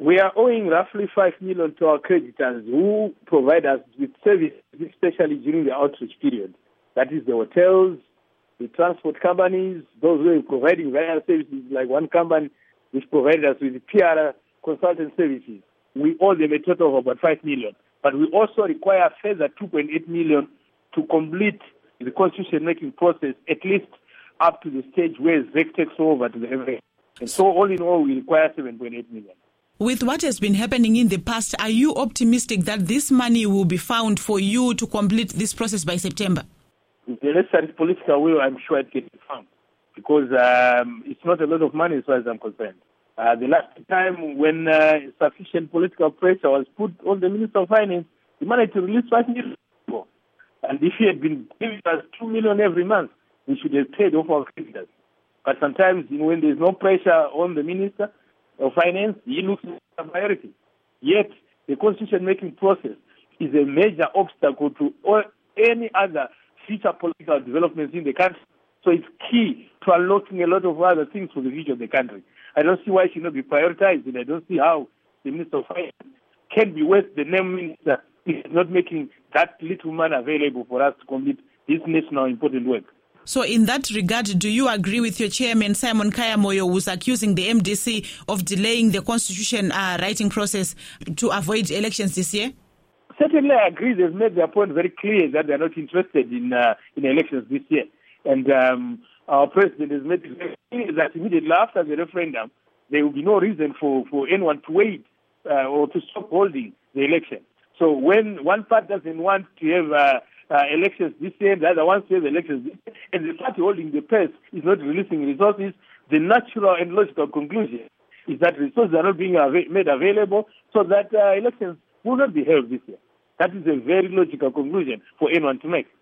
We are owing roughly 5 million to our creditors who provide us with services, especially during the outreach period. That is the hotels, the transport companies, those who are providing various services, like one company which provided us with PR consultant services. We owe them a total of about 5 million. But we also require a further 2.8 million to complete the constitution-making process, at least up to the stage where ZEC takes over to the MA. And so all in all, we require 7.8 million. With what has been happening in the past, are you optimistic that this money will be found for you to complete this process by September? If the necessary political will, I'm sure it can be found. Because it's not a lot of money as far as I'm concerned. The last time when sufficient political pressure was put on the Minister of Finance, the money to release 5 million. And if he had been giving us 2 million every month, we should have paid off our creditors. But sometimes, when there's no pressure on the Minister of Finance, he looks at the priority. Yet, the constitution-making process is a major obstacle to any other future political developments in the country. So it's key to unlocking a lot of other things for the future of the country. I don't see why it should not be prioritized, and I don't see how the Minister of Finance can be worth the name minister is not making that little money available for us to complete this national important work. So in that regard, do you agree with your chairman, Simon Kaya-Moyo, who's accusing the MDC of delaying the constitution writing process to avoid elections this year? Certainly I agree. They've made their point very clear that they're not interested in elections this year. And our president has made it very clear that immediately after the referendum, there will be no reason for anyone to wait or to stop holding the election. So when one part doesn't want to have elections this year, the other wants to have elections this year, and the party holding the purse is not releasing resources, the natural and logical conclusion is that resources are not being made available so that elections will not be held this year. That is a very logical conclusion for anyone to make.